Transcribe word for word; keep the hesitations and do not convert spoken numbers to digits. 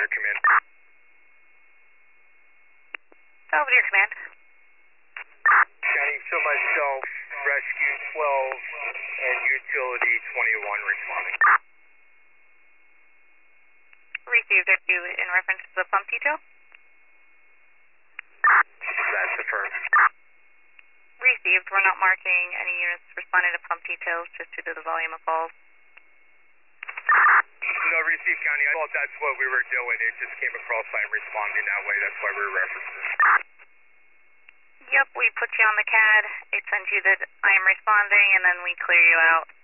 Belvedere Command. Belvedere Command. County, so myself, Rescue twelve, and Utility twenty-one responding. Received. Are you in reference to the pump detail? That's affirmed. Received. We're not marking any units responding to pump details just due to the volume of calls. No, received, County. I thought that's what we were doing. It just came across I'm responding that way. That's why we were referencing. Yep, we put you on the C A D. It sends you that I am responding, and then we clear you out.